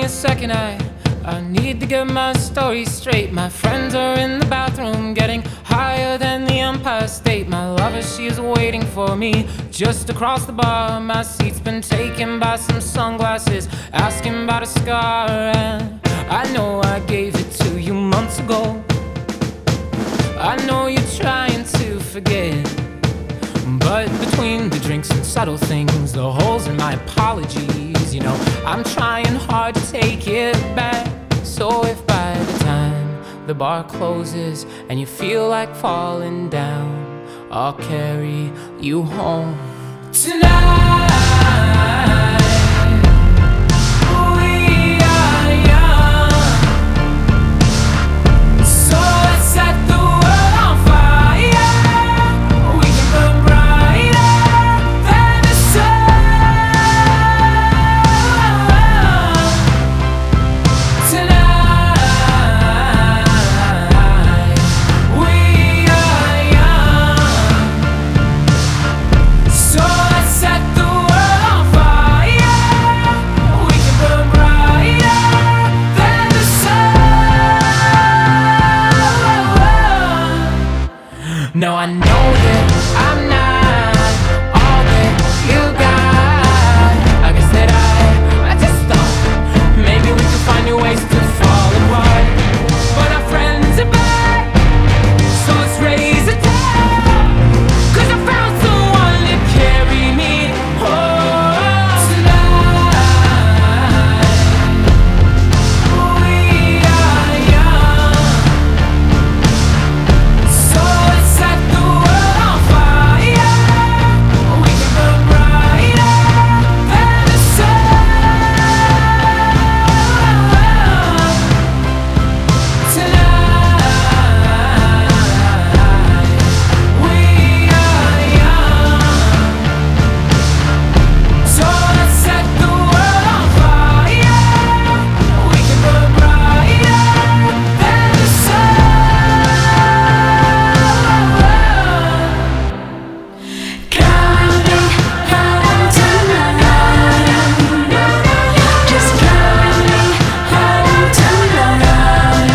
me a second, I need to get my story straight. My friends are in the bathroom getting higher than the Empire State. My lover, she is waiting for me just across the bar. My seat's been taken by some sunglasses, asking about a scar. And I know I gave it to you months ago. I know you're trying to forget, but between the drinks and subtle things, the holes in my apologies, you know, I'm trying hard to take it back. So if by the time the bar closes and you feel like falling down, I'll carry you home tonight. No, I know that I'm not all that you got. I guess that I just thought maybe we could find new ways to fall apart. But our friends are back, so let's raise a toast, 'cause I found someone to carry me home tonight. We are young, so let's set the world on fire. We can burn brighter than the sun tonight. We are young, so let's set the world on fire. We can burn brighter than the sun. Carry me home tonight. Just carry me home tonight.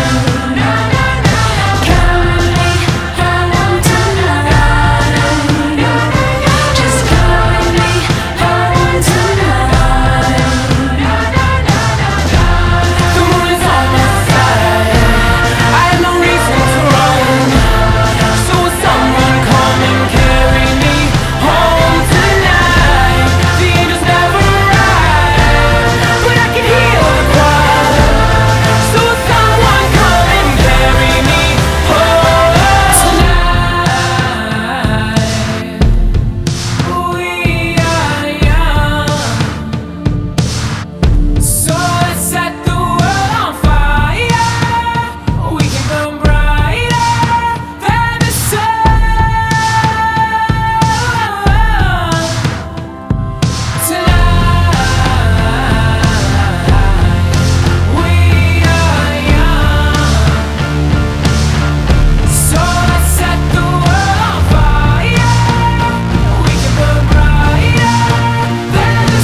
Carry me home tonight. Just carry me home tonight. The moon is on my side, I have no reason to run. So will someone come and carry me home tonight? The angels never arrive, but I can hear the choir. So will someone come and carry me home tonight? We are young, so let's set the world on fire. We can burn brighter than the sun tonight. We are young, so let's set the world on fire. We can burn brighter than the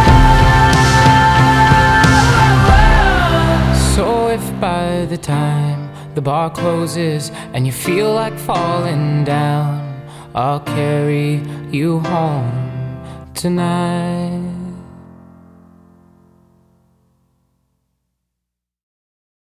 sun. So if by the time the bar closes and you feel like falling down, I'll carry you home tonight.